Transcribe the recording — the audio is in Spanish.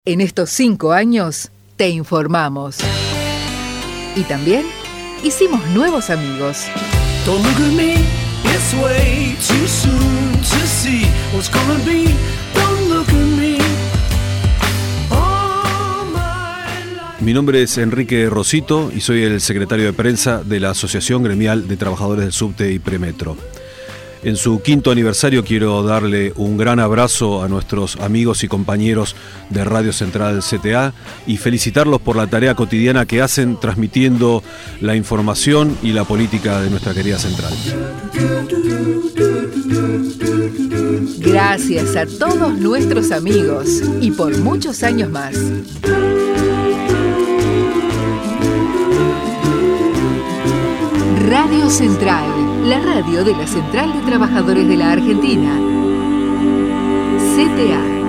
En estos 5 años, te informamos. Y también hicimos nuevos amigos. Don't look at me, it's way too soon to see what's gonna be. Don't look at me. Mi nombre es Enrique Rosito y soy el secretario de prensa de la Asociación Gremial de Trabajadores del Subte y Premetro. En su 5º aniversario quiero darle un gran abrazo a nuestros amigos y compañeros de Radio Central CTA y felicitarlos por la tarea cotidiana que hacen transmitiendo la información y la política de nuestra querida central. Gracias a todos nuestros amigos y por muchos años más. Radio Central, la radio de la Central de Trabajadores de la Argentina. CTA.